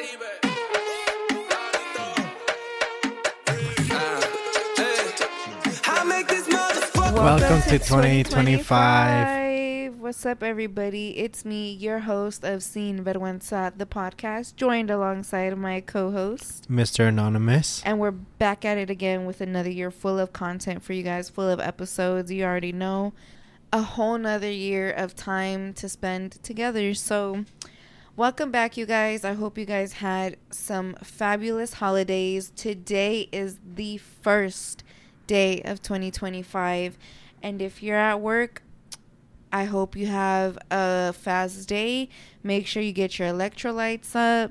Welcome to 2025. What's up, everybody? It's me, your host of Sin Vergüenza, the podcast, joined alongside my co-host, Mr. Anonymous. And we're back at it again with another year full of content for you guys, full of episodes. You already know, a whole nother year of time to spend together. So welcome back, you guys. I hope you guys had some fabulous holidays. Today is the first day of 2025, and if you're at work, I hope you have a fast day. Make sure you get your electrolytes up.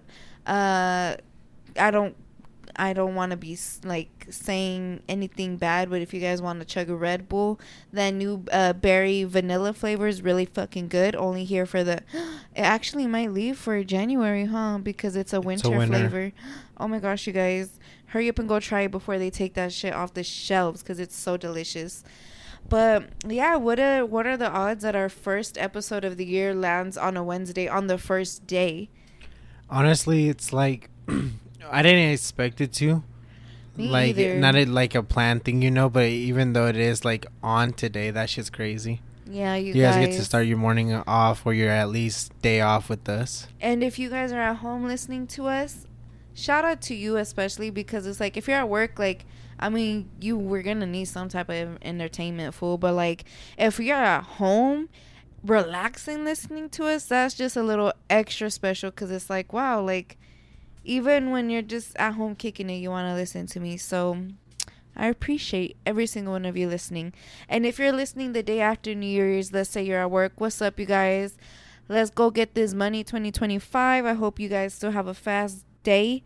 I don't want to be like saying anything bad, but if you guys want to chug a Red Bull, that new berry vanilla flavor is really fucking good. Only here for the it actually might leave for January, because it's a winter flavor. Oh my gosh, you guys, hurry up and go try it before they take that shit off the shelves, because it's so delicious. But yeah, what are the odds that our first episode of the year lands on a Wednesday on the first day? Honestly, it's like I didn't expect it to. Me like either. Not like a planned thing, but even though it is like on today, that shit's crazy. Yeah, you guys get to start your morning off, or your at least day off with us. And if you guys are at home listening to us, shout out to you especially, because it's like if you're at work, like, I mean, we're gonna need some type of entertainment, fool. But like, if you're at home, relaxing, listening to us, that's just a little extra special. Because it's like, wow, like, even when you're just at home kicking it, you want to listen to me. So I appreciate every single one of you listening. And if you're listening the day after New Year's, let's say you're at work, what's up, you guys? Let's go get this money 2025. I hope you guys still have a fast day,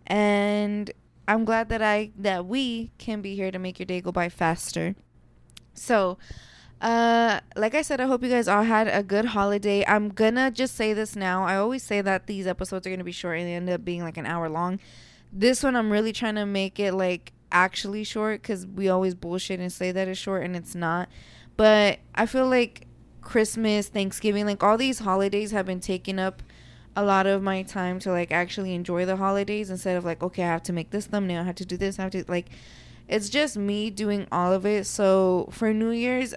and I'm glad that we can be here to make your day go by faster. So like I said, I hope you guys all had a good holiday. I'm gonna just say this now. I always say that these episodes are gonna be short and they end up being like an hour long. This one I'm really trying to make it like actually short, because we always bullshit and say that it's short and it's not. But I feel like Christmas, Thanksgiving, like all these holidays have been taking up a lot of my time to like actually enjoy the holidays, instead of like, okay, I have to make this thumbnail, I have to do this, I have to, like, it's just me doing all of it. So for New Year's,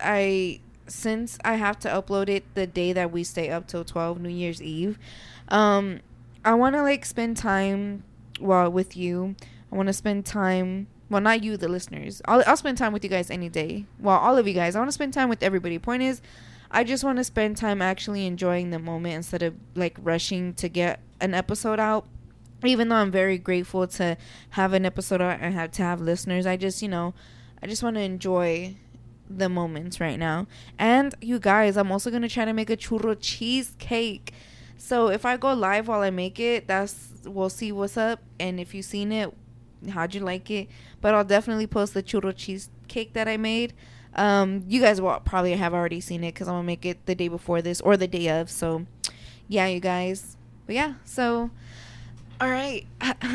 since I have to upload it the day that we stay up till 12, New Year's Eve, I want to like spend time with you. I want to spend time, well, not you, the listeners. I'll spend time with you guys any day. Well, all of you guys, I want to spend time with everybody. Point is, I just want to spend time actually enjoying the moment instead of like rushing to get an episode out. Even though I'm very grateful to have an episode out and to have listeners, I just want to enjoy the moments right now. And you guys, I'm also going to try to make a churro cheesecake. So if I go live while I make it, we'll see what's up. And if you've seen it, how'd you like it? But I'll definitely post the churro cheesecake that I made. You guys will probably have already seen it, because I'm gonna make it the day before this or the day of. So yeah, you guys. But yeah, so all right.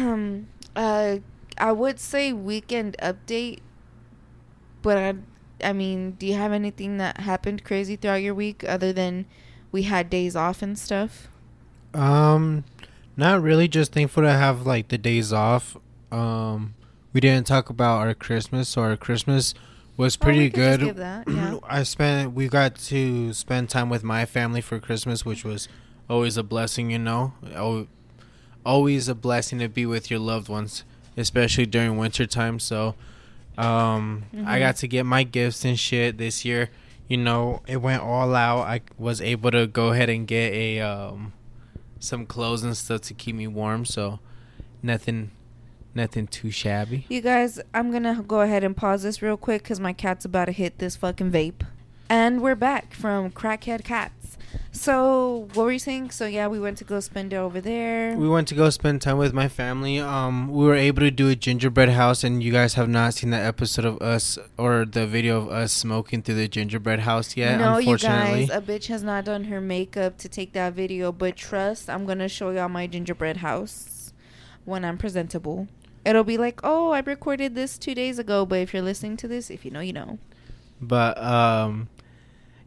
I would say weekend update, but I mean, do you have anything that happened crazy throughout your week other than we had days off and stuff? Not really. Just thankful to have like the days off. We didn't talk about our Christmas, so our Christmas was pretty good. Just give that, yeah. We got to spend time with my family for Christmas, which was always a blessing, always a blessing to be with your loved ones, especially during winter time. So I got to get my gifts and shit this year. It went all out. I was able to go ahead and get some clothes and stuff to keep me warm, so nothing too shabby. You guys, I'm gonna go ahead and pause this real quick because my cat's about to hit this fucking vape. And we're back from Crackhead Cats. So what were you saying? So yeah, we went to go spend it over there. We went to go spend time with my family. We were able to do a gingerbread house, and you guys have not seen that episode of us or the video of us smoking through the gingerbread house yet. No, unfortunately. You guys, a bitch has not done her makeup to take that video, but trust, I'm gonna show y'all my gingerbread house when I'm presentable. It'll be like, oh, I recorded this 2 days ago, but if you're listening to this, if you know, you know. But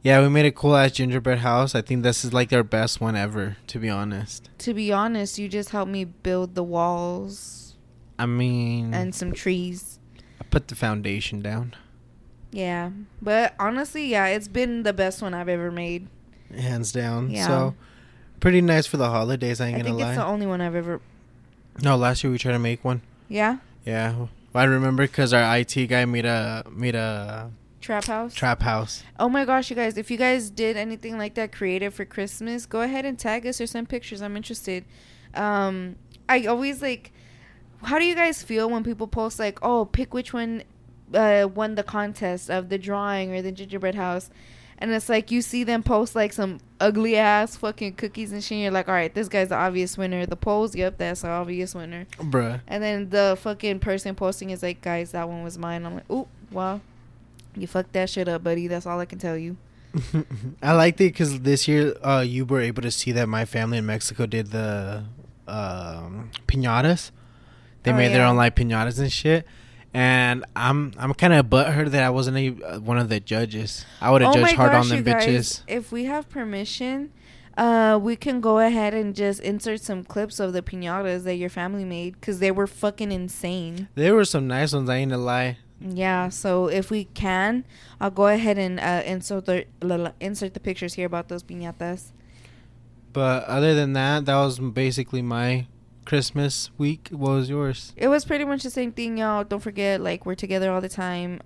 Yeah, we made a cool ass gingerbread house. I think this is like our best one ever, to be honest. To be honest, you just helped me build the walls. I mean, And some trees. I put the foundation down. Yeah. But honestly, yeah, it's been the best one I've ever made. Hands down. Yeah. So, pretty nice for the holidays, I ain't gonna lie. I think it's the only one I've ever... No, last year we tried to make one. Yeah? Yeah. Well, I remember because our IT guy made a Trap house. Oh my gosh, you guys, if you guys did anything like that creative for Christmas, go ahead and tag us or send pictures. I'm interested. I always like, how do you guys feel when people post like, oh, pick which one won the contest of the drawing or the gingerbread house? And it's like you see them post like some ugly ass fucking cookies and shit. And you're like, all right, this guy's the obvious winner. The polls, yep, that's the obvious winner. Bruh. And then the fucking person posting is like, guys, that one was mine. I'm like, ooh, well, you fucked that shit up, buddy. That's all I can tell you. I liked it because this year you were able to see that my family in Mexico did the piñatas. They made their own like piñatas and shit. And I'm kind of butthurt that I wasn't one of the judges. I would have judged hard on them bitches. If we have permission, we can go ahead and just insert some clips of the piñatas that your family made because they were fucking insane. There were some nice ones, I ain't gonna lie. Yeah, so if we can, I'll go ahead and insert the pictures here about those piñatas. But other than that, that was basically my Christmas week. What was yours? It was pretty much the same thing, y'all. Don't forget, like, we're together all the time.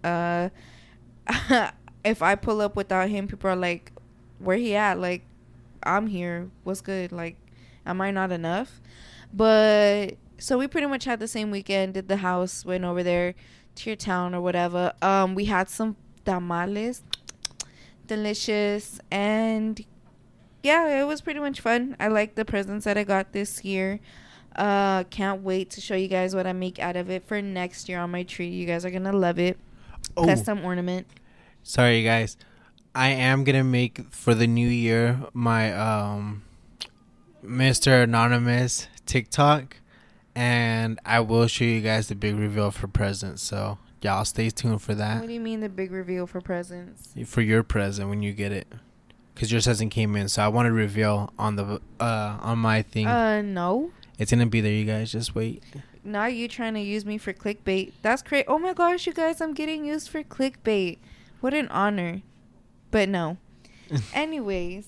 If I pull up without him, people are like, where he at? Like, I'm here. What's good? Like, am I not enough? But so we pretty much had the same weekend, did the house, went over there to your town or whatever. We had some tamales, delicious, and yeah, it was pretty much fun. I like the presents that I got this year. Can't wait to show you guys what I make out of it for next year on my tree. You guys are gonna love it. Custom ornament. Sorry guys, I am gonna make for the new year my Mr. Anonymous TikTok, and I will show you guys the big reveal for presents. So y'all stay tuned for that. What do you mean the big reveal for presents? For your present when you get it, because yours hasn't came in. So I want to reveal on the on my thing. No. It's gonna be there. You guys just wait. Now you trying to use me for clickbait? That's great. Oh my gosh, you guys! I'm getting used for clickbait. What an honor. But no. Anyways,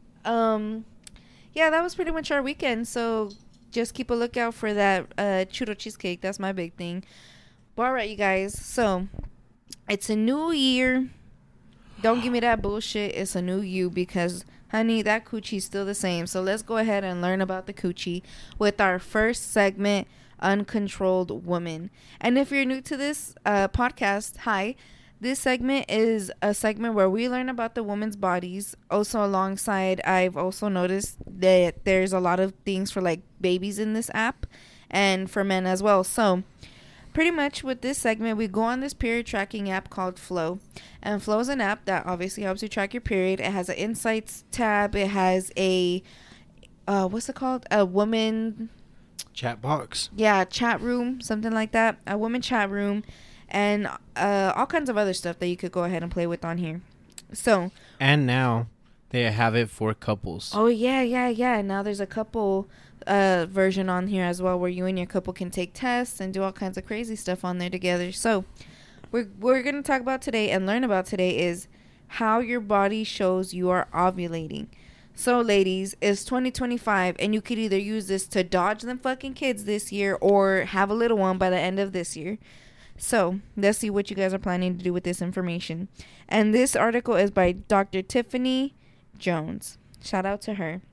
yeah, that was pretty much our weekend. So just keep a lookout for that churro cheesecake. That's my big thing. But all right, you guys. So it's a new year. Don't give me that bullshit. It's a new you because, honey, that coochie's still the same. So let's go ahead and learn about the coochie with our first segment, Uncontrolled Woman. And if you're new to this podcast, hi. This segment is a segment where we learn about the woman's bodies. Also, alongside, I've also noticed that there's a lot of things for like babies in this app and for men as well. So pretty much with this segment, we go on this period tracking app called Flow. And Flow is an app that obviously helps you track your period. It has an insights tab. It has a, what's it called? A woman... Chat box. Yeah, chat room, something like that. A woman chat room. And all kinds of other stuff that you could go ahead and play with on here. So. And now they have it for couples. Oh, yeah. Now there's a couple version on here as well where you and your couple can take tests and do all kinds of crazy stuff on there together. So we're going to talk about today and learn about today is how your body shows you are ovulating. So, ladies, it's 2025 and you could either use this to dodge them fucking kids this year or have a little one by the end of this year. So, let's see what you guys are planning to do with this information. And this article is by Dr. Tiffany Jones. Shout out to her.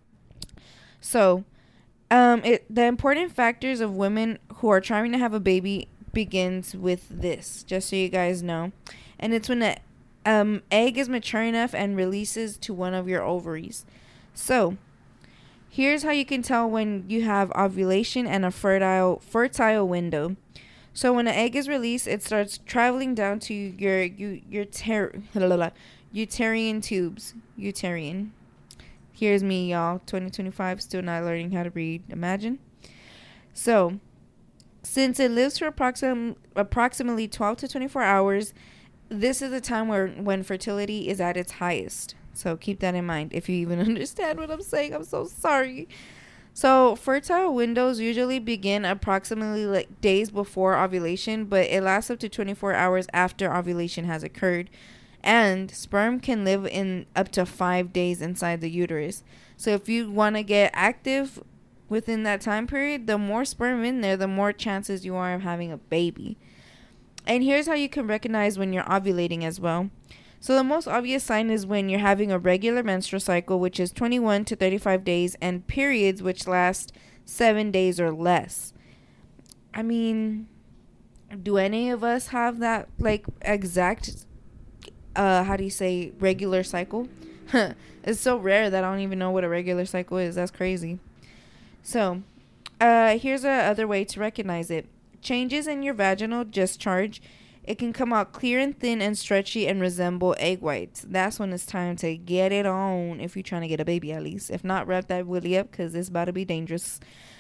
So, the important factors of women who are trying to have a baby begins with this, just so you guys know. And it's when the egg is mature enough and releases to one of your ovaries. So, here's how you can tell when you have ovulation and a fertile window. So when an egg is released, it starts traveling down to your uterine tubes. Uterine. Here's me, y'all. 2025, still not learning how to read. Imagine. So, since it lives for approximately 12 to 24 hours, this is the time when fertility is at its highest. So keep that in mind. If you even understand what I'm saying, I'm so sorry. So fertile windows usually begin approximately like days before ovulation, but it lasts up to 24 hours after ovulation has occurred. And sperm can live in up to 5 days inside the uterus. So if you want to get active within that time period, the more sperm in there, the more chances you are of having a baby. And here's how you can recognize when you're ovulating as well. So the most obvious sign is when you're having a regular menstrual cycle, which is 21 to 35 days, and periods, which last 7 days or less. I mean, do any of us have that, like, exact, regular cycle? It's so rare that I don't even know what a regular cycle is. That's crazy. So, here's another way to recognize it. Changes in your vaginal discharge. It can come out clear and thin and stretchy and resemble egg whites. That's when it's time to get it on, if you're trying to get a baby at least. If not, wrap that willy up because it's about to be dangerous.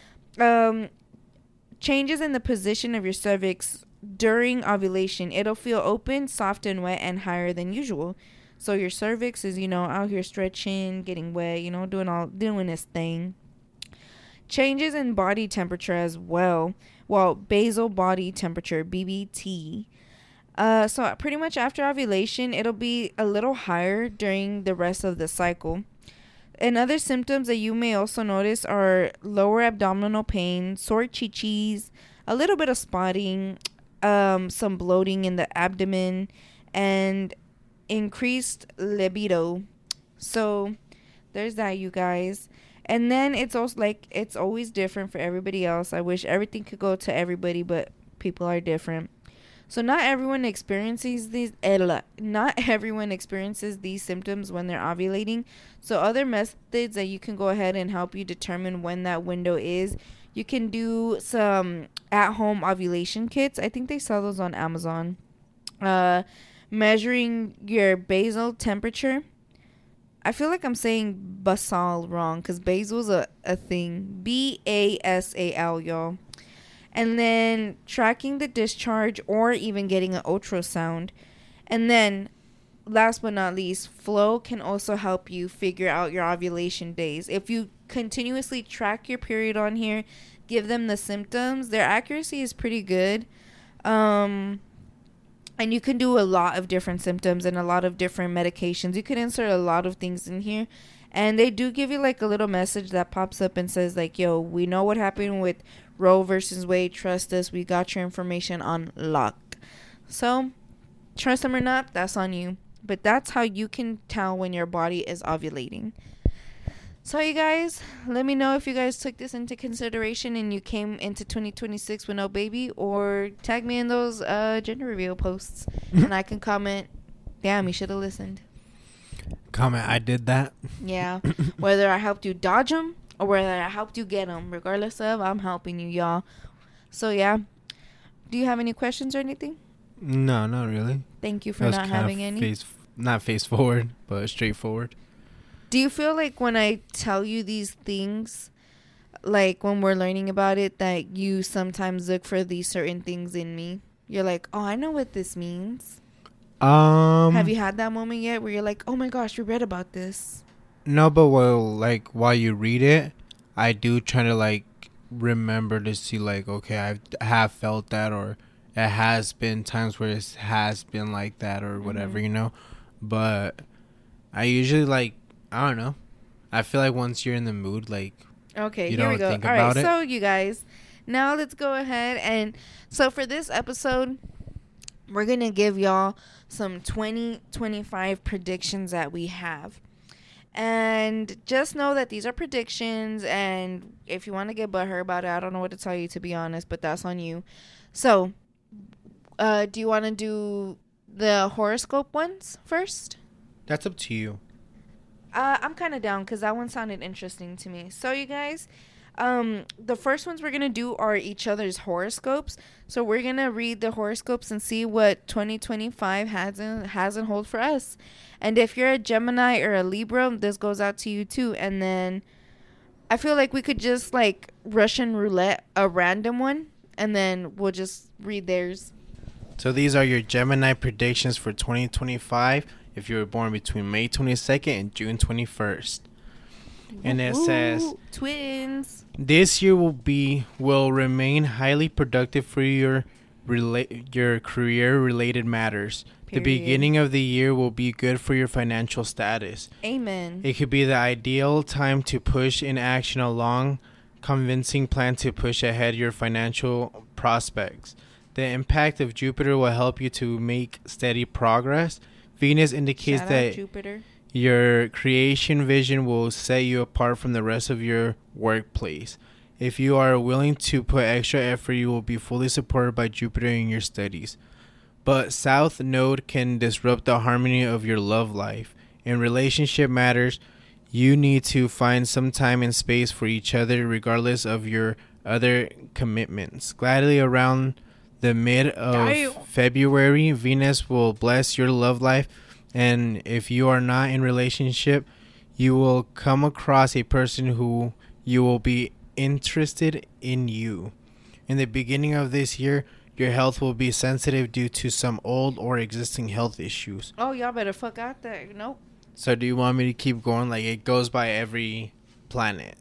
Changes in the position of your cervix during ovulation. It'll feel open, soft and wet, and higher than usual. So your cervix is, out here stretching, getting wet, doing its thing. Changes in body temperature as well. Well, basal body temperature, BBT. So pretty much after ovulation, it'll be a little higher during the rest of the cycle. And other symptoms that you may also notice are lower abdominal pain, sore chichis, a little bit of spotting, some bloating in the abdomen, and increased libido. So there's that, you guys. And then it's also like it's always different for everybody else. I wish everything could go to everybody, but people are different. So not everyone experiences these symptoms when they're ovulating. So other methods that you can go ahead and help you determine when that window is. You can do some at-home ovulation kits. I think they sell those on Amazon. Measuring your basal temperature. I feel like I'm saying basal wrong because basal's a thing. BASAL, y'all. And then tracking the discharge or even getting an ultrasound. And then, last but not least, flow can also help you figure out your ovulation days. If you continuously track your period on here, give them the symptoms, their accuracy is pretty good. And you can do a lot of different symptoms and a lot of different medications. You can insert a lot of things in here. And they do give you like a little message that pops up and says like, yo, we know what happened with Roe versus Wade. Trust us. We got your information on lock. So trust them or not, that's on you. But that's how you can tell when your body is ovulating. So you guys, let me know if you guys took this into consideration and you came into 2026 with no baby, or tag me in those gender reveal posts and I can comment, damn, you should have listened. Comment, I did that. Yeah. Whether I helped you dodge them or whether I helped you get them, regardless of, I'm helping you, y'all. So yeah. Do you have any questions or anything? No, not really. Thank you for not having any. Not face forward, but straightforward. Do you feel like when I tell you these things, like when we're learning about it, that you sometimes look for these certain things in me? You're like, oh, I know what this means. Have you had that moment yet where you're like, oh my gosh, we read about this? No, but while you read it, I do try to like remember to see like, okay, I have felt that, or it has been times where it has been like that or whatever, But I usually like, I don't know. I feel like once you're in the mood, like, okay, you here don't we go. think All about right, it. so you guys, now let's go ahead and so for this episode, we're gonna give y'all some 2025 predictions that we have. And just know that these are predictions, and if you want to get butthurt about it, I don't know what to tell you, to be honest, but that's on you. So, do you want to do the horoscope ones first? That's up to you. I'm kind of down because that one sounded interesting to me. So, you guys, the first ones we're going to do are each other's horoscopes. So, we're going to read the horoscopes and see what 2025 has in hold for us. And if you're a Gemini or a Libra, this goes out to you too. And then I feel like we could just like Russian roulette a random one, and then we'll just read theirs. So these are your Gemini predictions for 2025. if you were born between May 22nd and June 21st. And it says, twins. This year will remain highly productive for your career-related matters. Period. The beginning of the year will be good for your financial status. Amen. It could be the ideal time to push in action a long, convincing plan to push ahead your financial prospects. The impact of Jupiter will help you to make steady progress. Venus indicates Shout that out Jupiter. Your creation vision will set you apart from the rest of your workplace. If you are willing to put extra effort, you will be fully supported by Jupiter in your studies. But South Node can disrupt the harmony of your love life. In relationship matters, you need to find some time and space for each other regardless of your other commitments. Gladly around the mid of February, Venus will bless your love life. And if you are not in relationship, you will come across a person who you will be interested in you. In the beginning of this year, your health will be sensitive due to some old or existing health issues. Oh, y'all better fuck out there. Nope. So do you want me to keep going? Like, it goes by every planet.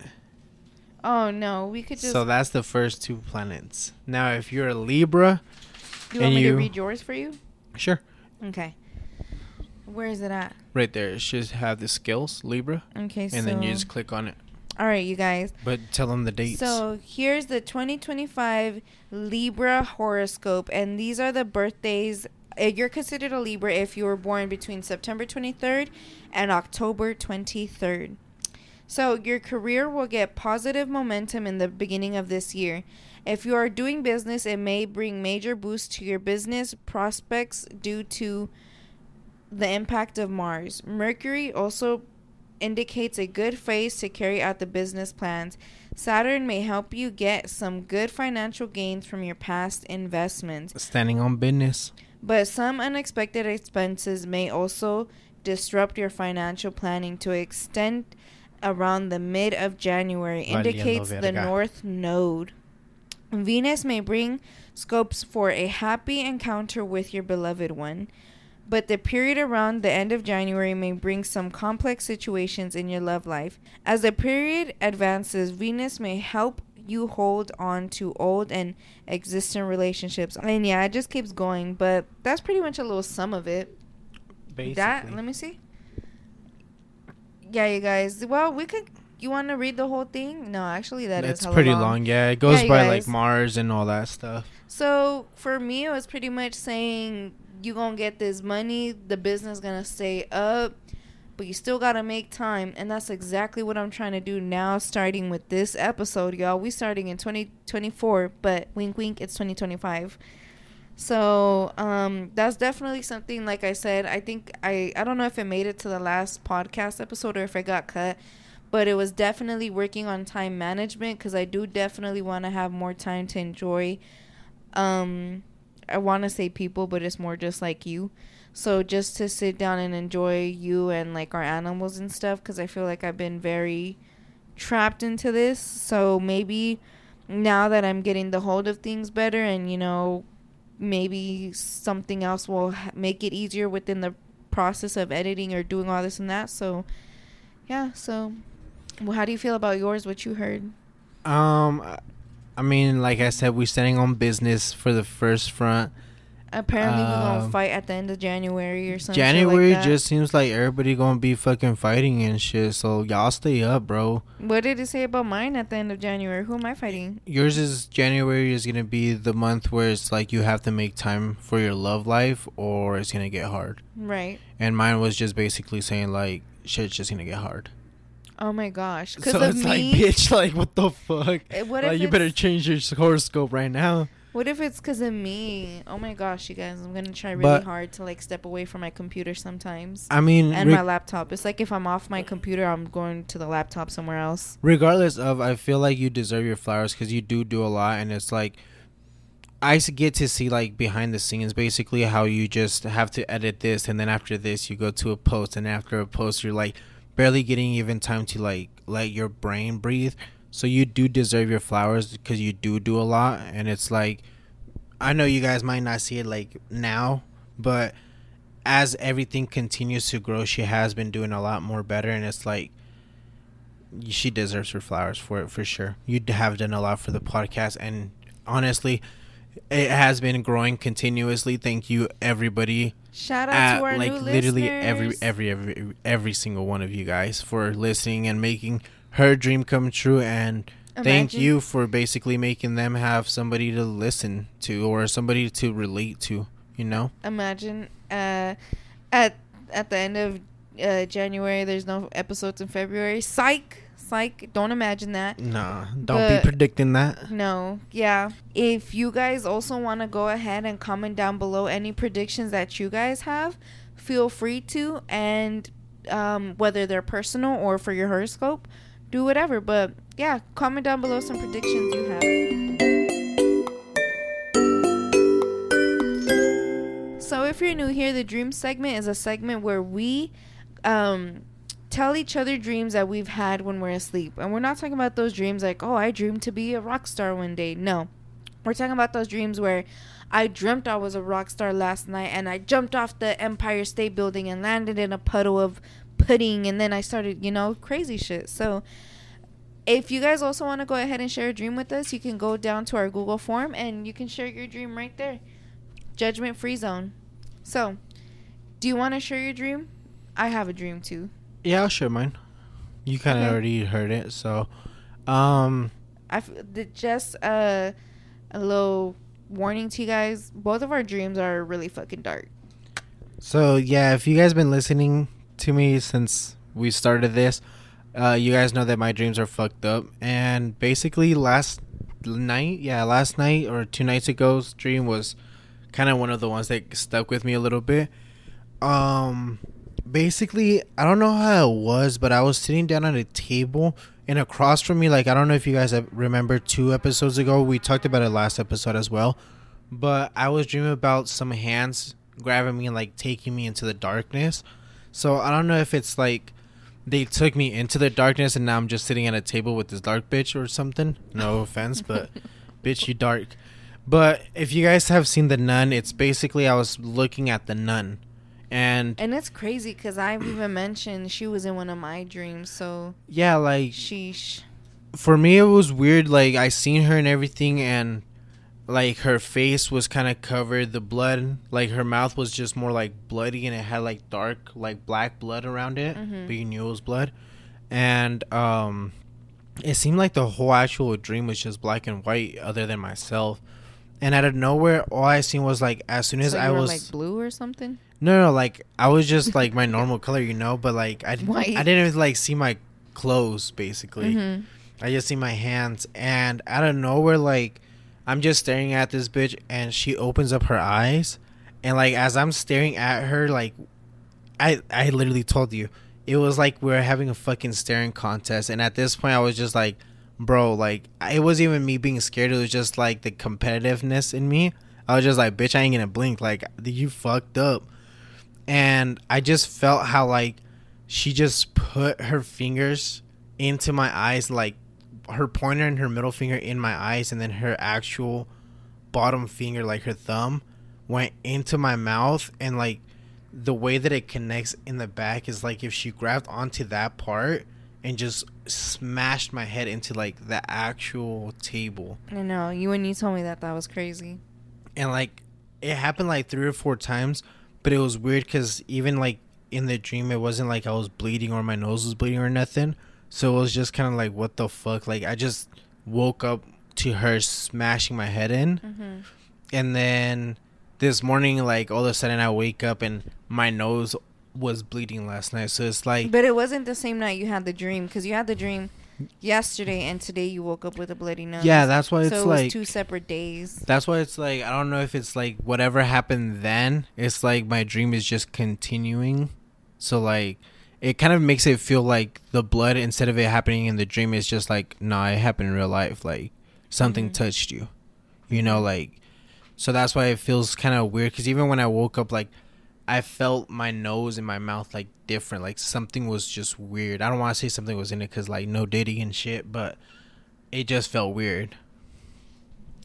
Oh, no. We could just... So that's the first 2 planets. Now, if you're a Libra... You want me to read yours for you? Sure. Okay. Where is it at? Right there. It should have the skills, Libra. Okay, and then you just click on it. All right, you guys. But tell them the dates. So here's the 2025 Libra horoscope. And these are the birthdays. You're considered a Libra if you were born between September 23rd and October 23rd. So your career will get positive momentum in the beginning of this year. If you are doing business, it may bring major boost to your business prospects due to the impact of Mars. Mercury also indicates a good phase to carry out the business plans. Saturn may help you get some good financial gains from your past investments. Standing on business. But some unexpected expenses may also disrupt your financial planning to extend around the mid of January. Indicates the North Node. Venus may bring scopes for a happy encounter with your beloved one. But the period around the end of January may bring some complex situations in your love life. As the period advances, Venus may help you hold on to old and existing relationships. And yeah, it just keeps going, but that's pretty much a little sum of it. Basically. Let me see. Yeah, you guys. Well, we could... You want to read the whole thing? No, actually, that's pretty long. Yeah, it goes by like Mars and all that stuff. So for me, it was pretty much saying... You gonna get this money, the business gonna stay up, but you still gotta make time. And that's exactly what I'm trying to do now, starting with this episode, y'all. We starting in 2024, but wink wink, it's 2025. So that's definitely something. Like I said, I think I don't know if it made it to the last podcast episode or if it got cut, but it was definitely working on time management, because I do definitely want to have more time to enjoy I want to say people, but it's more just like you. So just to sit down and enjoy you and like our animals and stuff, because I feel like I've been very trapped into this. So maybe now that I'm getting the hold of things better, and you know, maybe something else will make it easier within the process of editing or doing all this and that. So yeah. So well, how do you feel about yours, what you heard? I mean, like I said, we're standing on business for the first front. Apparently, we're going to fight at the end of January or something. January like just seems like everybody going to be fucking fighting and shit. So, y'all stay up, bro. What did it say about mine at the end of January? Who am I fighting? Yours is January is going to be the month where it's like you have to make time for your love life or it's going to get hard. Right. And mine was just basically saying, like, shit's just going to get hard. Oh my gosh! So it's like, bitch, like, what the fuck? What like, if you better change your horoscope right now. What if it's because of me? Oh my gosh, you guys! I'm gonna try really hard to like step away from my computer sometimes. I mean, and my laptop. It's like if I'm off my computer, I'm going to the laptop somewhere else. Regardless of, I feel like you deserve your flowers because you do a lot, and it's like I get to see like behind the scenes, basically how you just have to edit this, and then after this, you go to a post, and after a post, you're like barely getting even time to like let your brain breathe. So you do deserve your flowers because you do a lot. And it's like, I know you guys might not see it like now, but as everything continues to grow, she has been doing a lot more better, and it's like she deserves her flowers for it for sure. You have done a lot for the podcast, and honestly, it has been growing continuously. Thank you, everybody. Shout out to our like new literally listeners. every single one of you guys for listening and making her dream come true. And thank you for basically making them have somebody to listen to or somebody to relate to. You know. Imagine at the end of January, there's no episodes in February. Psych. Don't imagine that. Nah, don't be predicting that. No. Yeah. If you guys also want to go ahead and comment down below any predictions that you guys have, feel free to. And whether they're personal or for your horoscope, do whatever. But yeah, comment down below some predictions you have. So if you're new here, the dream segment is a segment where we tell each other dreams that we've had when we're asleep. And we're not talking about those dreams like, oh, I dreamed to be a rock star one day. No. We're talking about those dreams where I dreamt I was a rock star last night and I jumped off the Empire State Building and landed in a puddle of pudding, and then I started, crazy shit. So if you guys also want to go ahead and share a dream with us, you can go down to our Google form and you can share your dream right there. Judgment free zone. So, do you want to share your dream? I have a dream too. Yeah, I'll share mine. You kind of already heard it, so just a little warning to you guys. Both of our dreams are really fucking dark. So yeah, if you guys been listening to me since we started this, you guys know that my dreams are fucked up. And basically last night or 2 nights ago's dream was kind of one of the ones that stuck with me a little bit. Basically, I don't know how it was, but I was sitting down at a table, and across from me, like, I don't know if you guys remember 2 episodes ago, we talked about it last episode as well, but I was dreaming about some hands grabbing me and, like, taking me into the darkness. So I don't know if it's like they took me into the darkness and now I'm just sitting at a table with this dark bitch or something. No offense, but bitch, you dark. But if you guys have seen The Nun, it's basically I was looking at the nun. And it's crazy because I've even mentioned she was in one of my dreams. So yeah, like, sheesh. For me, it was weird. Like, I seen her and everything, and like her face was kind of covered. The blood, like her mouth was just more like bloody, and it had like dark, like black blood around it. Mm-hmm. But you knew it was blood. And it seemed like the whole actual dream was just black and white, other than myself. And out of nowhere, all I seen was like as soon as I was like blue or something. No, like I was just like my normal color, but like I didn't even like see my clothes basically. Mm-hmm. I just see my hands, and out of nowhere, like I'm just staring at this bitch, and she opens up her eyes, and like as I'm staring at her, like I literally told you it was like we were having a fucking staring contest, and at this point I was just like, bro, like it wasn't even me being scared, it was just like the competitiveness in me. I was just like, bitch, I ain't gonna blink, like you fucked up. And I just felt how like she just put her fingers into my eyes, like her pointer and her middle finger in my eyes, and then her actual bottom finger, like her thumb, went into my mouth. And like the way that it connects in the back is like if she grabbed onto that part and just smashed my head into like the actual table. I know, when you told me that was crazy. And like it happened like 3 or 4 times. But it was weird because even, like, in the dream, it wasn't like I was bleeding or my nose was bleeding or nothing. So it was just kind of like, what the fuck? Like, I just woke up to her smashing my head in. Mm-hmm. And then this morning, like, all of a sudden I wake up and my nose was bleeding last night. So it's like... But it wasn't the same night you had the dream, because you had the dream yesterday and today you woke up with a bloody nose. Yeah, that's why it's so it like was 2 separate days. That's why it's like, I don't know if it's like whatever happened then, it's like my dream is just continuing. So like it kind of makes it feel like the blood, instead of it happening in the dream, is just like, nah, it happened in real life, like something touched you, like. So that's why it feels kind of weird, because even when I woke up, like I felt my nose and my mouth like different, like something was just weird. I don't want to say something was in it because like no Diddy and shit, but it just felt weird.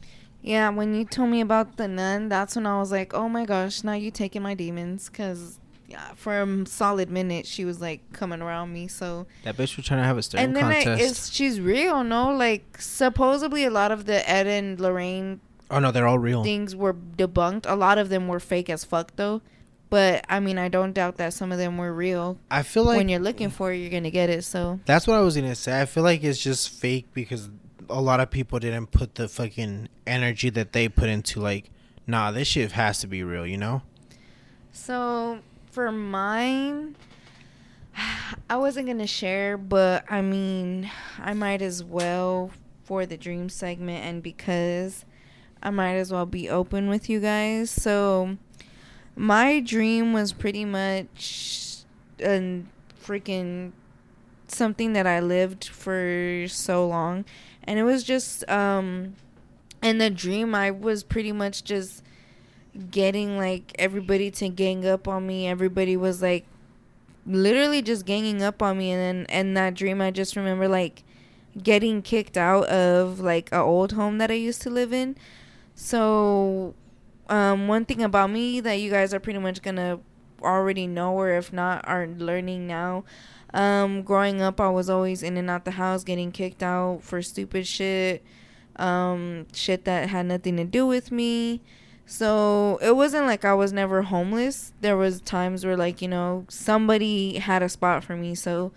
Yeah, when you told me about the nun, that's when I was like, oh my gosh, now you taking my demons. Because yeah, for a solid minute, she was like coming around me. So That bitch was trying to have a staring and then contest. she's real, no? Like supposedly a lot of the Ed and Lorraine Oh no, they're all real. things were debunked. A lot of them were fake as fuck though. But I mean, I don't doubt that some of them were real. I feel like when you're looking for it, you're gonna get it. So that's what I was gonna say. I feel like it's just fake because a lot of people didn't put the fucking energy that they put into like, nah, this shit has to be real, you know? So for mine, I wasn't gonna share, but I mean, I might as well for the dream segment, and because I might as well be open with you guys. So my dream was pretty much a freaking something that I lived for so long, and it was just in the dream I was pretty much just getting like everybody to gang up on me. Everybody was like literally just ganging up on me, and then in that dream I just remember like getting kicked out of like a old home that I used to live in. So one thing about me that you guys are pretty much gonna already know, or if not are learning now, growing up I was always in and out the house getting kicked out for stupid shit, shit that had nothing to do with me. So it wasn't like I was never homeless. There was times where like, you know, somebody had a spot for me. So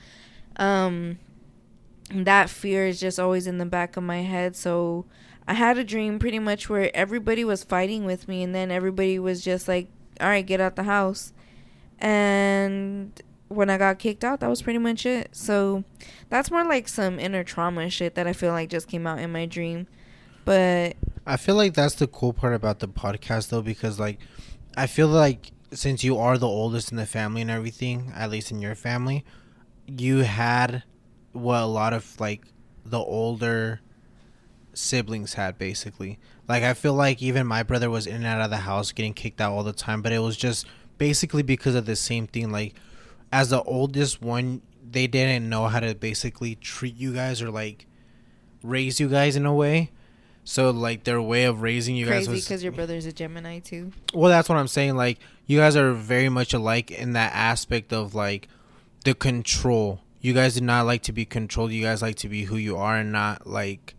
that fear is just always in the back of my head. So I had a dream pretty much where everybody was fighting with me, and then everybody was just like, all right, get out the house. And when I got kicked out, that was pretty much it. So that's more like some inner trauma shit that I feel like just came out in my dream. But I feel like that's the cool part about the podcast though, because like I feel like since you are the oldest in the family and everything, at least in your family, you had what a lot of like the older siblings had basically. Like I feel like even my brother was in and out of the house getting kicked out all the time, but it was just basically because of the same thing. Like as the oldest one, they didn't know how to basically treat you guys or like raise you guys in a way. So like their way of raising you guys was crazy because your brother's a Gemini too. well, that's what I'm saying. Like you guys are very much alike in that aspect of like the control. You guys do not like to be controlled. You guys like to be who you are and not like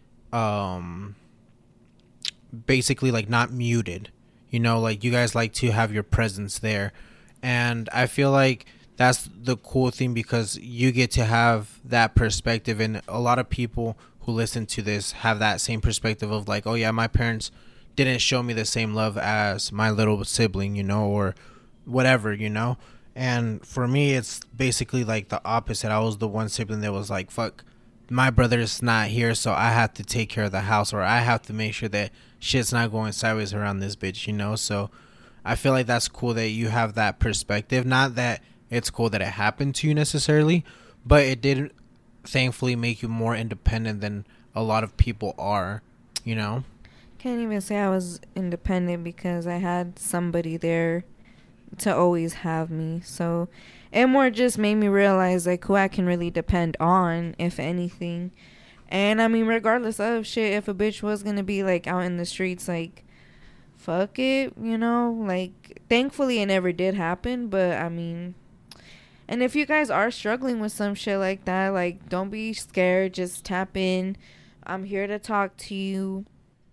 basically like not muted. You know, like you guys like to have your presence there. And I feel like that's the cool thing because you get to have that perspective, and a lot of people who listen to this have that same perspective of like, oh yeah, my parents didn't show me the same love as my little sibling, you know, or whatever, you know. And for me, it's basically like the opposite. I was the one sibling that was like, fuck, my brother's not here, so I have to take care of the house, or I have to make sure that shit's not going sideways around this bitch, you know. So I feel like that's cool that you have that perspective. Not that it's cool that it happened to you necessarily, but it did thankfully make you more independent than a lot of people are, you know. Can't even say I was independent because I had somebody there to always have me. So it more just made me realize like who I can really depend on, if anything. And I mean, regardless of shit, if a bitch was gonna be like out in the streets, like fuck it, you know. Like thankfully it never did happen, but I mean, and if you guys are struggling with some shit like that, like don't be scared, just tap in. I'm here to talk to you,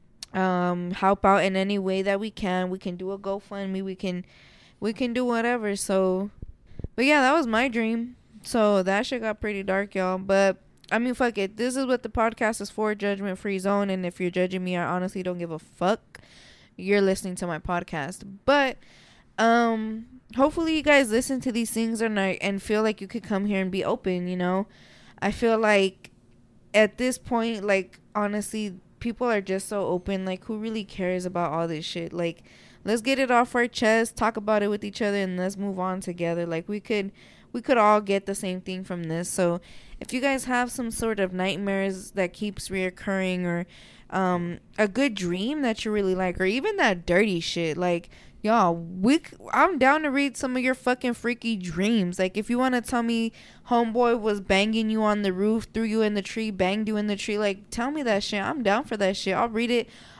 help out in any way that we can. We can do a GoFundMe, we can do whatever. So but yeah, that was my dream. So that shit got pretty dark, y'all. But I mean, fuck it, this is what the podcast is for, judgment free zone. And if you're judging me, I honestly don't give a fuck. You're listening to my podcast. But hopefully you guys listen to these things and feel like you could come here and be open, you know. I feel like at this point, like honestly, people are just so open. Like who really cares about all this shit? Like let's get it off our chest, talk about it with each other, and let's move on together. Like we could all get the same thing from this. So if you guys have some sort of nightmares that keeps reoccurring, or a good dream that you really like, or even that dirty shit, like y'all, I'm down to read some of your fucking freaky dreams. Like if you want to tell me homeboy was banging you on the roof, threw you in the tree, banged you in the tree, like tell me that shit. I'm down for that shit. I'll read it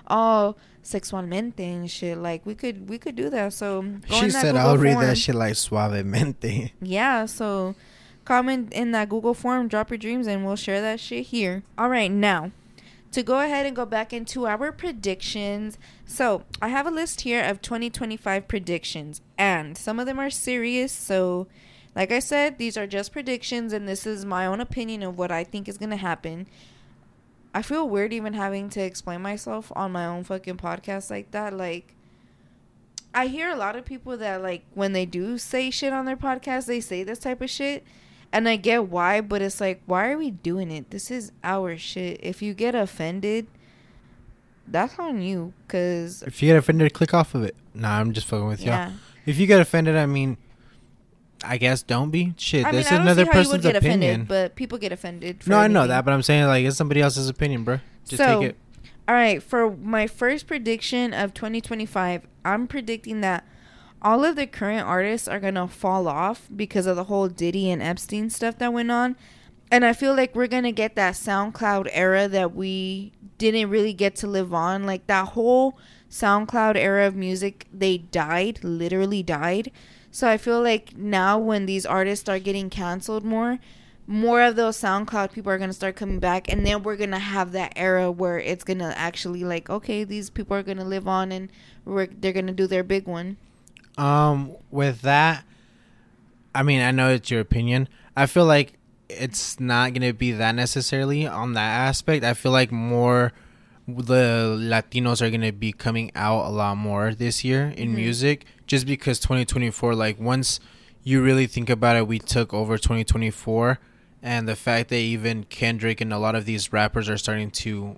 all sexualmente and shit. Like we could do that. So she said I'll read that shit like suavemente. Yeah, so comment in that Google form, drop your dreams, and we'll share that shit here. All right, now to go ahead and go back into our predictions. So I have a list here of 2025 predictions, and some of them are serious. So like I said, these are just predictions, and this is my own opinion of what I think is going to happen. I feel weird even having to explain myself on my own fucking podcast like that. Like, I hear a lot of people that, like, when they do say shit on their podcast, they say this type of shit. And I get why, but it's like, why are we doing it? This is our shit. If you get offended, that's on you. Cause if you get offended, click off of it. Nah, I'm just fucking with y'all. If you get offended, I mean, I guess don't be. Shit, I mean, this is another person's opinion. Offended, but people get offended. No, I know that, but I'm saying, like, it's somebody else's opinion, bro. Just take it. All right, for my first prediction of 2025, I'm predicting that all of the current artists are going to fall off because of the whole Diddy and Epstein stuff that went on. And I feel like we're going to get that SoundCloud era that we didn't really get to live on. Like, that whole SoundCloud era of music, they died, literally died. So I feel like now when these artists start getting canceled more of those SoundCloud people are going to start coming back. And then we're going to have that era where it's going to actually, like, okay, these people are going to live on and they're going to do their big one. With that, I mean, I know it's your opinion. I feel like it's not going to be that necessarily on that aspect. I feel like more the Latinos are going to be coming out a lot more this year in music, just because 2024, like, once you really think about it, we took over 2024, and the fact that even Kendrick and a lot of these rappers are starting to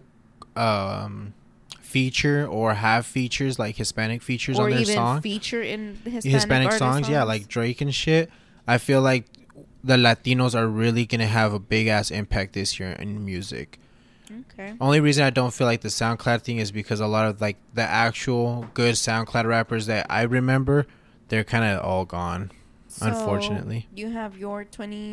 feature or have features, like Hispanic features or on their even song, feature in Hispanic songs, yeah, like Drake and shit. I feel like the Latinos are really going to have a big ass impact this year in music. Okay. Only reason I don't feel like the SoundCloud thing is because a lot of, like, the actual good SoundCloud rappers that I remember, they're kind of all gone, so unfortunately. You have your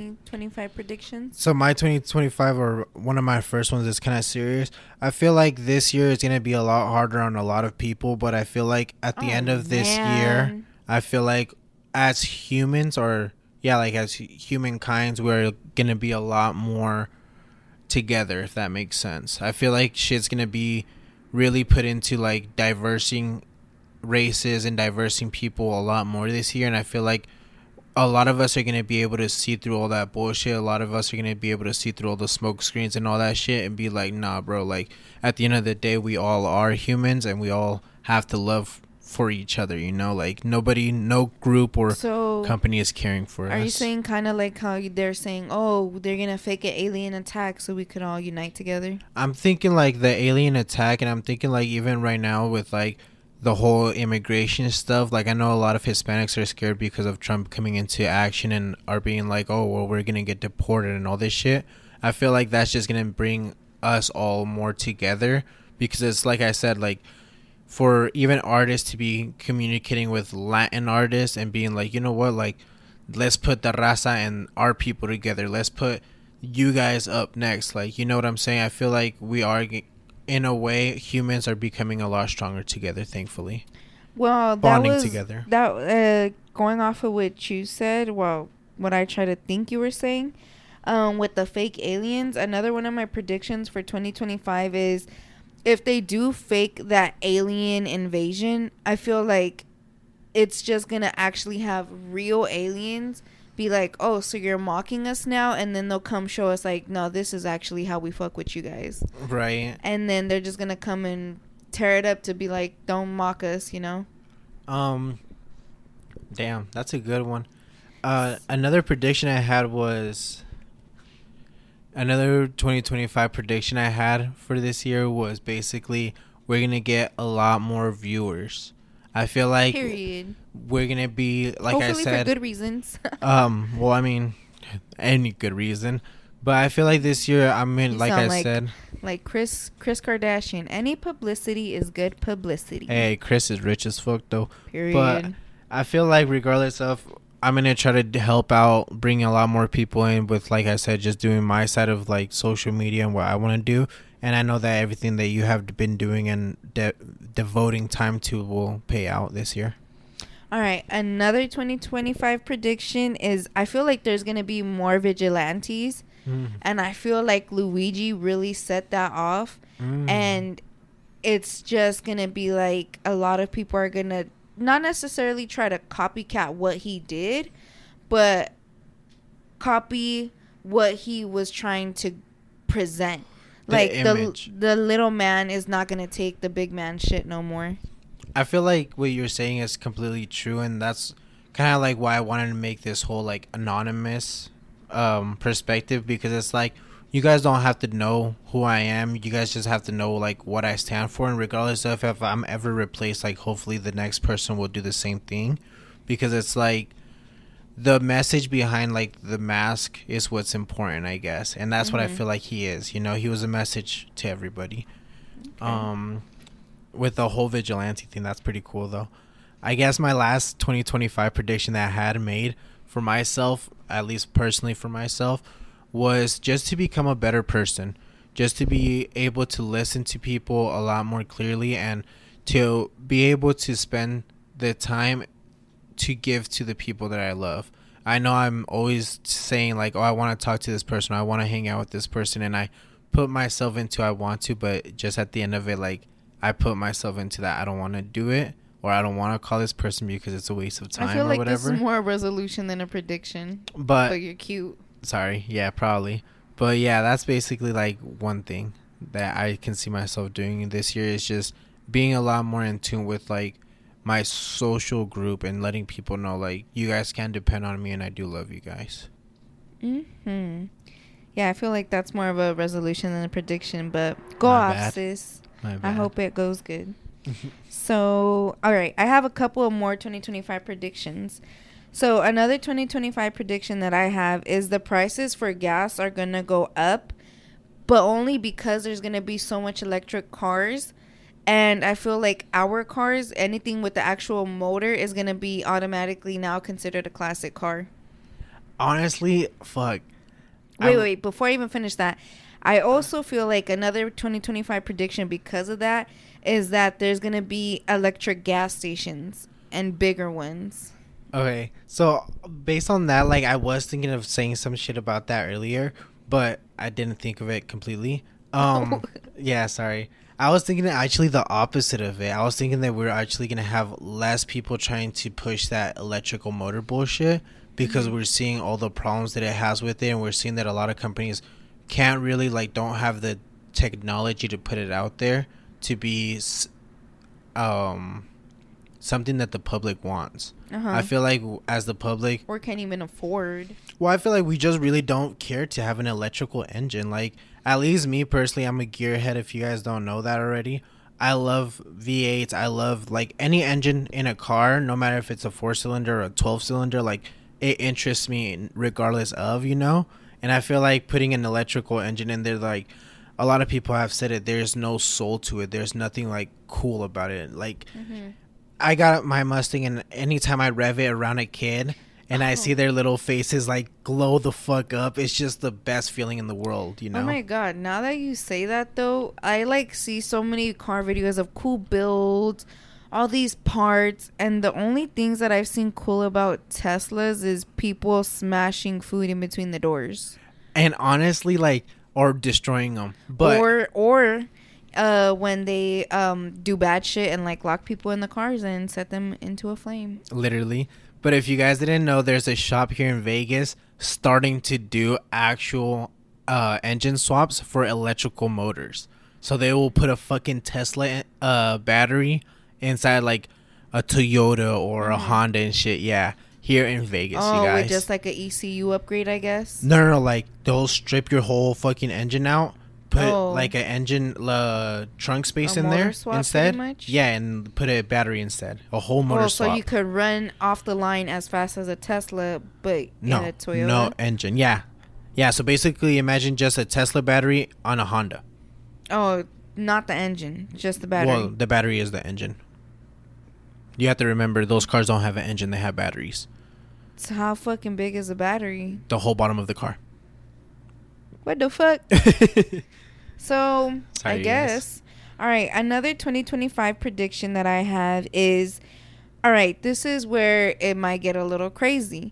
2025 predictions? So my 2025, or one of my first ones, is kind of serious. I feel like this year is going to be a lot harder on a lot of people, but I feel like at the end of this year, I feel like as humans, or like as humankind, we're going to be a lot more together, if that makes sense. I feel like shit's gonna be really put into, like, diversing races and diversing people a lot more this year, and I feel like a lot of us are gonna be able to see through all that bullshit. A lot of us are gonna be able to see through all the smoke screens and all that shit and be like, nah, bro, like, at the end of the day, we all are humans and we all have to love for each other, you know? Like, nobody, no group or company is caring for us. Are you saying kind of like how they're saying, oh, they're gonna fake an alien attack so we could all unite together? I'm thinking like the alien attack, and I'm thinking like even right now with like the whole immigration stuff, like I know a lot of Hispanics are scared because of Trump coming into action and are being like, oh, well, we're gonna get deported and all this shit. I feel like that's just gonna bring us all more together, because it's like I said, like, for even artists to be communicating with Latin artists and being like, you know what, like, let's put the raza and our people together. Let's put you guys up next. Like, you know what I'm saying? I feel like we are, in a way, humans are becoming a lot stronger together, thankfully. Well, bonding together. That going off of what you said, well, what I try to think you were saying, with the fake aliens, another one of my predictions for 2025 is, if they do fake that alien invasion, I feel like it's just going to actually have real aliens be like, oh, so you're mocking us now? And then they'll come show us like, no, this is actually how we fuck with you guys. Right. And then they're just going to come and tear it up to be like, don't mock us, you know? Damn, that's a good one. Another prediction I had was... Another 2025 prediction I had for this year was basically we're going to get a lot more viewers. I feel like we're going to be, like hopefully I said... for good reasons. Well, I mean, any good reason. But I feel like this year, I mean, like I said... Like Kris Kardashian. Any publicity is good publicity. Hey, Kris is rich as fuck, though. Period. But I feel like regardless of... I'm going to try to help out, bring a lot more people in with, like I said, just doing my side of, like, social media and what I want to do. and I know that everything that you have been doing and devoting time to will pay out this year. All right, another 2025 prediction is I feel like there's going to be more vigilantes, and I feel like Luigi really set that off, and it's just going to be like a lot of people are going to not necessarily try to copycat what he did, but copy what he was trying to present. Like the little man is not going to take the big man shit no more. I feel like what you're saying is completely true, and that's kind of like why I wanted to make this whole like anonymous perspective, because it's like you guys don't have to know who I am. You guys just have to know like what I stand for, and regardless of if I'm ever replaced, like hopefully the next person will do the same thing, because it's like the message behind like the mask is what's important, I guess, and that's what I feel like he is. You know, he was a message to everybody. Okay. With the whole vigilante thing, that's pretty cool though. I guess my last 2025 prediction that I had made for myself, at least personally for myself, was just to become a better person, just to be able to listen to people a lot more clearly, and to be able to spend the time to give to the people that I love. I know I'm always saying like, oh, I want to talk to this person, I want to hang out with this person, and I put myself into I want to, but just at the end of it, like I put myself into that I don't want to do it, or I don't want to call this person because it's a waste of time. I feel like this is more a resolution than a prediction. But you're cute. Sorry, yeah, probably. But yeah, that's basically like one thing that I can see myself doing this year is just being a lot more in tune with like my social group and letting people know like you guys can depend on me and I do love you guys. Yeah, I feel like that's more of a resolution than a prediction, but go off, sis. I hope it goes good. So, all right, I have a couple of more 2025 predictions. So, another 2025 prediction that I have is the prices for gas are going to go up, but only because there's going to be so much electric cars. And I feel like our cars, anything with the actual motor, is going to be automatically now considered a classic car. Honestly, fuck. Wait, before I even finish that, I also feel like another 2025 prediction because of that is that there's going to be electric gas stations and bigger ones. Okay, so based on that, like I was thinking of saying some shit about that earlier, but I didn't think of it completely. Yeah, sorry. I was thinking actually the opposite of it. I was thinking that we're actually going to have less people trying to push that electrical motor bullshit because we're seeing all the problems that it has with it, and we're seeing that a lot of companies can't really like don't have the technology to put it out there to be something that the public wants. I feel like as the public, or can't even afford. Well, I feel like we just really don't care to have an electrical engine. Like at least me personally, I'm a gearhead. If you guys don't know that already, I love V8s. I love like any engine in a car, no matter if it's a 4-cylinder or a 12-cylinder. Like it interests me regardless of, you know. And I feel like putting an electrical engine in there, like a lot of people have said it, there's no soul to it. There's nothing like cool about it. Like I got my Mustang, and anytime I rev it around a kid and I see their little faces like glow the fuck up, it's just the best feeling in the world, you know? Oh my God. Now that you say that though, I like see so many car videos of cool builds, all these parts, and the only things that I've seen cool about Teslas is people smashing food in between the doors. And honestly, like, or destroying them. But or when they do bad shit and like lock people in the cars and set them into a flame. Literally. But if you guys didn't know, there's a shop here in Vegas starting to do actual engine swaps for electrical motors. So they will put a fucking Tesla battery inside like a Toyota or a Honda and shit. Yeah, here in Vegas, you guys. With just like a ECU upgrade, I guess. No, like they'll strip your whole fucking engine out, put like an engine trunk space in there instead. Yeah, and put a battery instead, a whole motor swap. So you could run off the line as fast as a Tesla, but in a Toyota. No engine. Yeah. So basically, imagine just a Tesla battery on a Honda. Oh, not the engine, just the battery. Well, the battery is the engine. You have to remember, those cars don't have an engine; they have batteries. So how fucking big is the battery? The whole bottom of the car. What the fuck? So Sorry, I guess. All right. Another 2025 prediction that I have is, all right, this is where it might get a little crazy.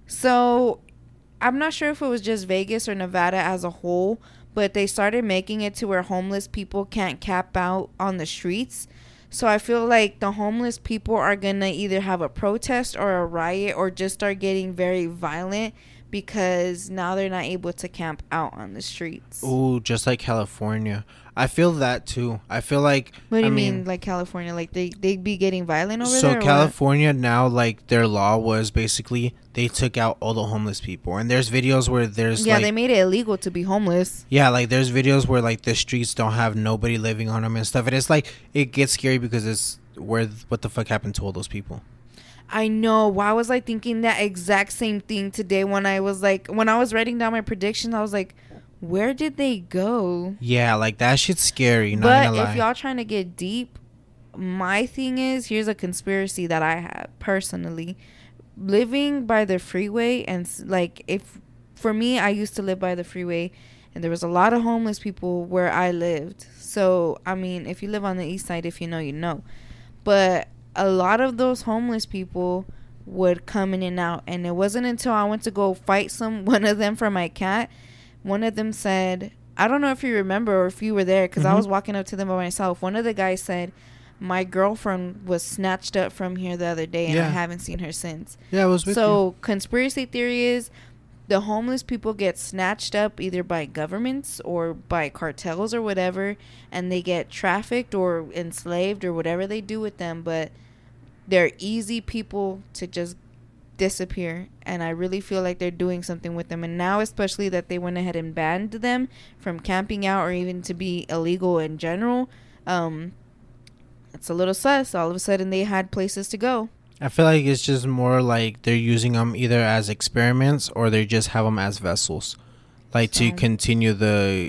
So I'm not sure if it was just Vegas or Nevada as a whole, but they started making it to where homeless people can't camp out on the streets. So I feel like the homeless people are going to either have a protest or a riot or just start getting very violent because now they're not able to camp out on the streets. Ooh, just like California. I feel that too. I feel like... What do you mean, like California? Like they be getting violent over there? So California now, like their law was basically they took out all the homeless people. And there's videos where there's they made it illegal to be homeless. Yeah, like there's videos where like the streets don't have nobody living on them and stuff. And it's like, it gets scary because it's what the fuck happened to all those people? I know. Why was I thinking that exact same thing today when I was writing down my predictions? I was like, where did they go? Yeah, like that shit's scary. But if y'all trying to get deep, my thing is, here's a conspiracy that I have personally. Living by the freeway and if for me, I used to live by the freeway and there was a lot of homeless people where I lived. So, I mean, if you live on the east side, if you know, you know. But a lot of those homeless people would come in and out, and it wasn't until I went to go fight one of them for my cat. One of them said, I don't know if you remember or if you were there, because I was walking up to them by myself. One of the guys said, my girlfriend was snatched up from here the other day, and I haven't seen her since. Yeah, I was with you. So conspiracy theory is the homeless people get snatched up either by governments or by cartels or whatever, and they get trafficked or enslaved or whatever they do with them, but they're easy people to just disappear, and I really feel like they're doing something with them. And now, especially that they went ahead and banned them from camping out or even to be illegal in general, it's a little sus. All of a sudden they had places to go. I feel like it's just more like they're using them either as experiments or they just have them as vessels, like to continue the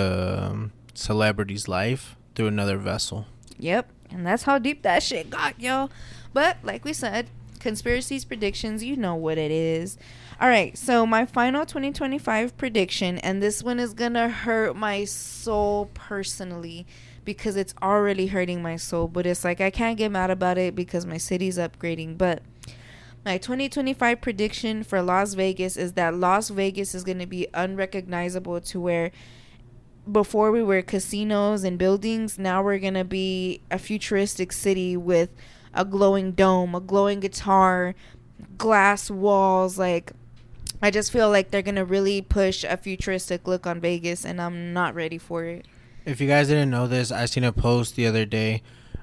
celebrity's life through another vessel. Yep. And that's how deep that shit got, yo. But like we said, conspiracies, predictions, you know what it is. All right, so my final 2025 prediction, and this one is gonna hurt my soul personally because it's already hurting my soul, but it's like I can't get mad about it because my city's upgrading. But my 2025 prediction for Las Vegas is that Las Vegas is gonna be unrecognizable, to where before we were casinos and buildings, now we're going to be a futuristic city with a glowing dome, a glowing guitar, glass walls. Like, I just feel like they're going to really push a futuristic look on Vegas, and I'm not ready for it. If you guys didn't know this, I seen a post the other day.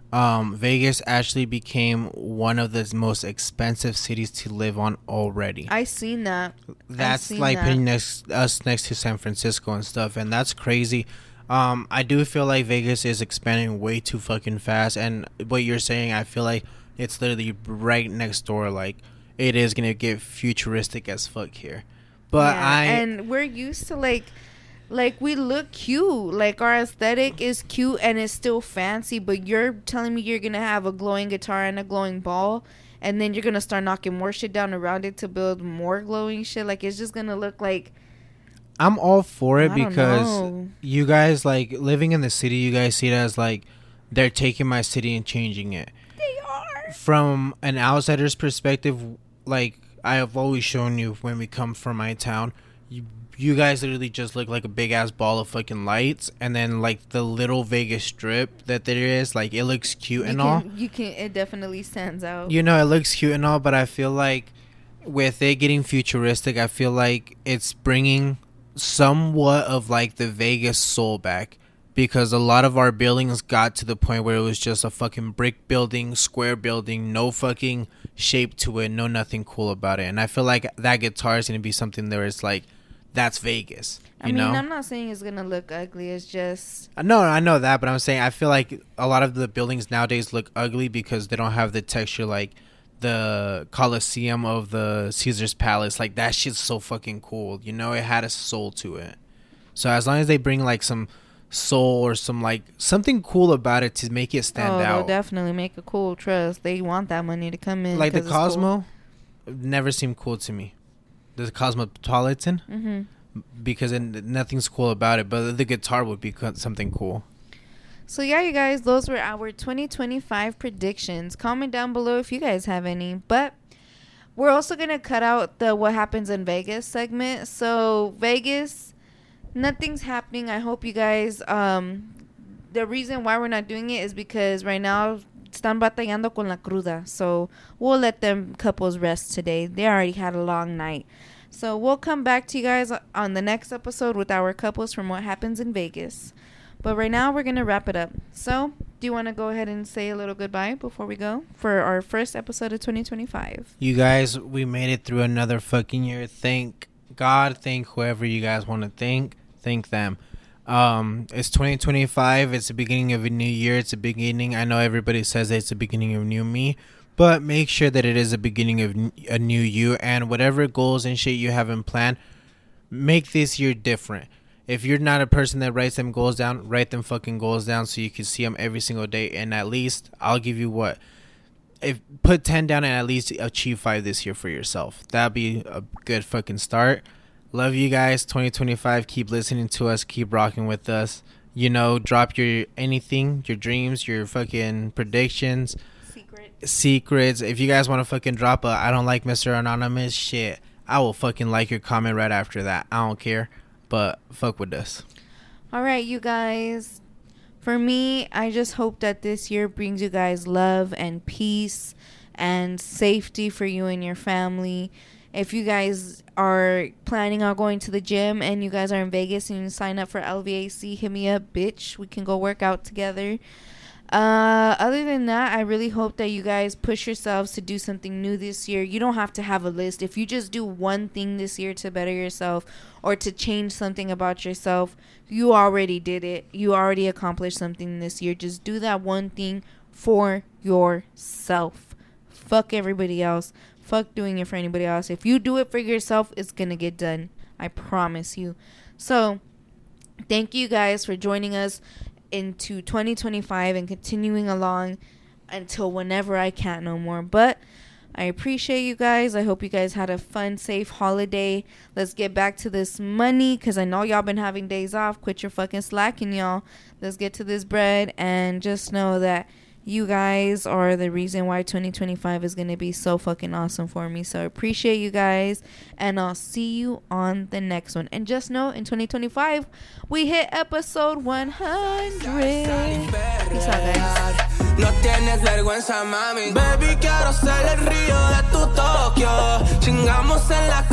Vegas actually became one of the most expensive cities to live on already. I seen that. That's like putting us next to San Francisco and stuff, and that's crazy. I do feel like Vegas is expanding way too fucking fast, and what you're saying, I feel like it's literally right next door. Like, it is gonna get futuristic as fuck here. But and we're used to like we look cute, like our aesthetic is cute and it's still fancy, but you're telling me you're gonna have a glowing guitar and a glowing ball, and then you're gonna start knocking more shit down around it to build more glowing shit. Like, it's just gonna look like... I'm all for it because you guys, like, living in the city, you guys see it as like they're taking my city and changing it. They are. From an outsider's perspective, like I have always shown you when we come from my town, you guys literally just look like a big ass ball of fucking lights, and then like the little Vegas strip that there is, like, it looks cute all. It definitely stands out. You know, it looks cute and all, but I feel like with it getting futuristic, I feel like it's bringing somewhat of like the Vegas soul back, because a lot of our buildings got to the point where it was just a fucking brick building, square building, no fucking shape to it, no nothing cool about it. And I feel like that guitar is going to be something there. It's like, that's Vegas. You know? I'm not saying it's gonna look ugly. It's just... No, I know that, but I'm saying I feel like a lot of the buildings nowadays look ugly because they don't have the texture like the Colosseum of the Caesar's Palace. Like, that shit's so fucking cool. You know, it had a soul to it. So as long as they bring like some soul or some like something cool about it to make it stand out. They'll definitely make a cool trust. They want that money to come in. Like the Cosmo, cool. Never seemed cool to me. The Cosmopolitan, because nothing's cool about it, but the guitar would be something cool. So yeah, you guys, those were our 2025 predictions. Comment down below if you guys have any. But we're also going to cut out the what happens in Vegas segment. So Vegas, nothing's happening. I hope you guys, the reason why we're not doing it is because right now están batallando con la cruda. So we'll let them couples rest today. They already had a long night. So we'll come back to you guys on the next episode with our couples from what happens in Vegas. But right now, we're going to wrap it up. So, do you want to go ahead and say a little goodbye before we go for our first episode of 2025? You guys, we made it through another fucking year. Thank God. Thank whoever you guys want to thank. Thank them. It's 2025. It's the beginning of a new year. It's the beginning. I know everybody says that it's the beginning of new me. But make sure that it is the beginning of a new you. And whatever goals and shit you have in plan, make this year different. If you're not a person that writes them goals down, write them fucking goals down so you can see them every single day. And at least, I'll give you what? Put 10 down and at least achieve 5 this year for yourself. That'd be a good fucking start. Love you guys. 2025. Keep listening to us. Keep rocking with us. You know, drop your anything, your dreams, your fucking predictions. Secrets. If you guys want to fucking drop a I don't like Mr. Anonymous shit, I will fucking like your comment right after that. I don't care. But fuck with us. All right, you guys. For me, I just hope that this year brings you guys love and peace and safety for you and your family. If you guys are planning on going to the gym and you guys are in Vegas and you sign up for LVAC, hit me up, bitch. We can go work out together. Other than that, I really hope that you guys push yourselves to do something new this year. You don't have to have a list. If you just do one thing this year to better yourself or to change something about yourself, you already did it. You already accomplished something this year. Just do that one thing for yourself. Fuck everybody else. Fuck doing it for anybody else. If you do it for yourself, it's gonna get done. I promise you. So, thank you guys for joining us into 2025 and continuing along until whenever I can't no more. But I appreciate you guys. I hope you guys had a fun, safe holiday. Let's get back to this money because I know y'all been having days off. Quit your fucking slacking, y'all. Let's get to this bread and just know that you guys are the reason why 2025 is going to be so fucking awesome for me. So I appreciate you guys, and I'll see you on the next one. And just know, in 2025, we hit episode 100. Peace out, guys. No tienes vergüenza, mami. Baby, quiero ser el río de tu Tokio. Chingamos en la